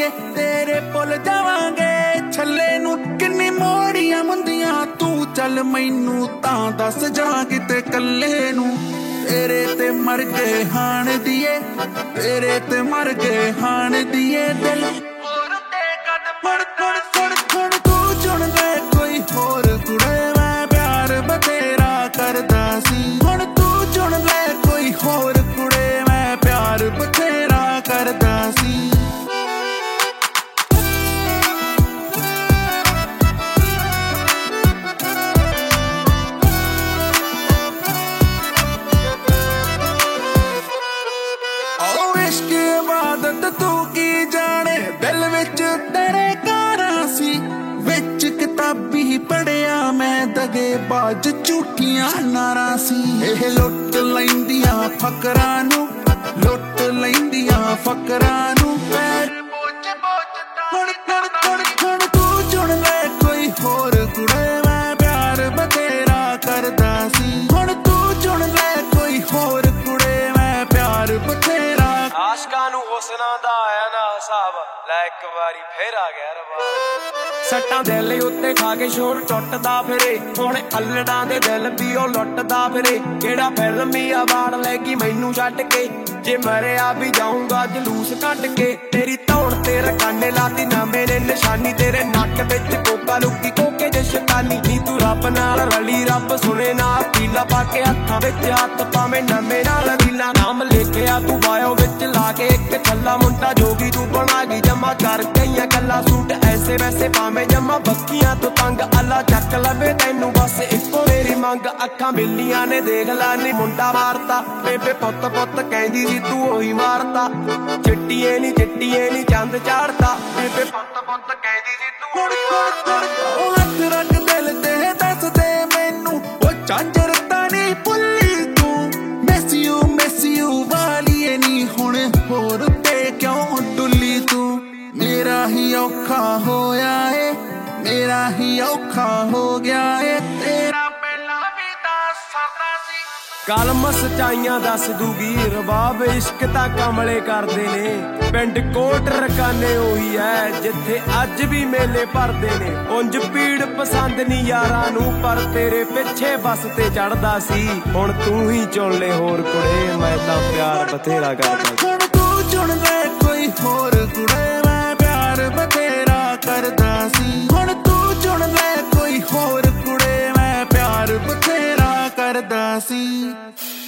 ਏ तेरे भुल जावांगे छल्ले नू किन्नी मोड़ियां मुंदियां तू चल मैनू तां दस जा किते कल्ले नू तेरे ते मर गए हाण दिए तेरे ते मर गए हाण दिए दिल होर ते कद फड़ फड़ फड़ फड़ तू चुन ले कोई होर कुड़े मैं प्यार बतेरा करदा सी हुण तू चुन ले कोई होर कुड़े मैं प्यार बतेरा करदा सी तू की जाने दिल विच तेरे कारां सी विच किताबी पढ़िया मैं दगेबाज झूठियां नारां सी एह लुट लैंदियां फकरां नू लुट लैंदियां फकरां नू पैर बोझ बोझ हुण हुण हुण हुण तू चुन ले कोई होर कुड़े मैं प्यार बतेरा करदा सी हुण तू चुन ले कोई होर कुड़े मैं प्यार बतेरा आशकां नू हुस्नां दा आया ना हिसाब लै एक वारी फिर आ गया रवाब सट्टां दिल उत्ते खा के शोर टुटदा फिरे हुण अल्लड़ां दे दिल भी ओ लुटदा फिरे किहड़ा फिल्मी अवार्ड लैगी मैनू छड्ड के जे मरिया भी जाऊंगा जलूस कट के तेरी धौण ते रकाने लाती ना मेरे निशानी तेरे नक विच कोका लुकी कोके जे शैतानी नी तू रब नाल रली रब सुने ना पीला पा के हत्थां विच हत्थ पावे नमे नाल रीला नाम लिखिया तू बायो विच ला के एक छल्ला मुंडा जोगी तू बना गई जमा कर गईयां गल्लां सूट ऐसे वैसे पावे जमा बक्कियां तो तंग अल्लाह चक लवे तैनू बस इक्को मेरी मंग अखां बिल्लियां ने देख ला नी मुंडा मारता बेबे पुੱਤ पुੱਤ कहंदी सी तू ओही मारता चिट्टिए नी चंद चाड़ता बेबे पुੱਤ पुੱਤ कहंदी सी तू ओही मारता ओ हथ रख दिल ते दस दे मैनू ओ चांजर तानी भुल्ली तू मिस यू वालीए नी हुण होर ते क्यों डुल्ली तू मेरा ही औखा होया है मेरा ही औखा हो गया है तेरा पहला भी दस सरदा सी कलम सच्चाइयां दस दूगी रबाब इश्क तां कमले करदे ने पिंड कोट रकाने ओही है जिथे अज भी मेले भरदे ने उंज भीड़ पसंद नी यारां नू पर तेरे पिछे बस ते चढ़दा सी हुण तू ही चुन ले होर कुड़े मैं तां प्यार बथेरा करदा हुण तू चुन ले कोई होर कुड़े मैं प्यार बथेरा करदा सी हुण तू चुन ले कोई होर कुड़े मैं प्यार बथेरा करदा सी।